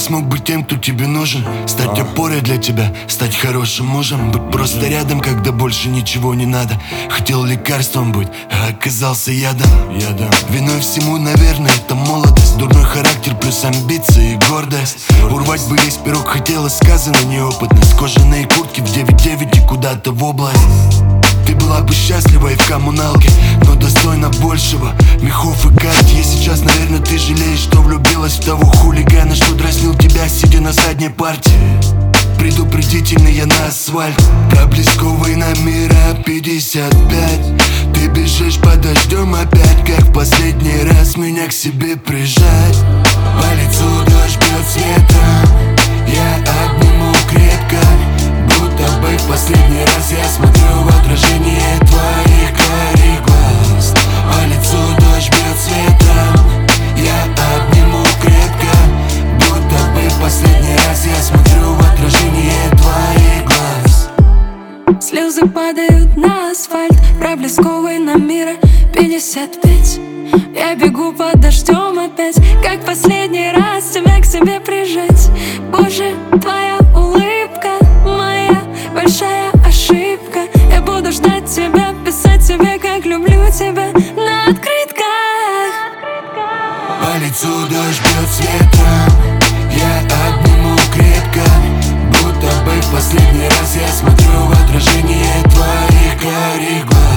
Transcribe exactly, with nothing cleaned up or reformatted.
смог быть тем, кто тебе нужен. Стать опорой для тебя, стать хорошим мужем. Быть просто рядом, когда больше ничего не надо. Хотел лекарством быть, а оказался ядом. Ядом. Виной всему, наверное, это молодость. Дурной характер плюс амбиции и гордость. Урвать бы весь пирог хотелось, сказано неопытность. Кожаные куртки в девять девять и куда-то в область. Ты была бы счастлива и в коммуналке, но достойна большего. Мехов и карт. И сейчас, наверное, ты жалеешь, что влюбилась в того хулигана, что дразнил тебя, сидя на задней партии. Предупредительный я на асфальт. Проблесковый на мира пятьдесят пять. Ты бежишь под дождем опять, как в последний раз меня к себе прижать. По лицу дождь бьет с ветром, я обниму крепко, будто бы в последний раз я смотрю в отражение твоих карих глаз. По лицу дождь бьет с ветром, я обниму крепко, будто бы в последний раз я смотрю в отражение твоих глаз. Слезы падают на асфальт, проблесковый на мира пятьдесят пять. Я бегу под дождем опять, как последний раз тебя к себе прижать. Боже, твоя улыбка, моя большая ошибка. Я буду ждать тебя, писать тебе, как люблю тебя на открытках. По лицу дождь бьет с ветром, я обниму крепко, будто бы в последний раз я смотрю в отражение твоих карих глаз.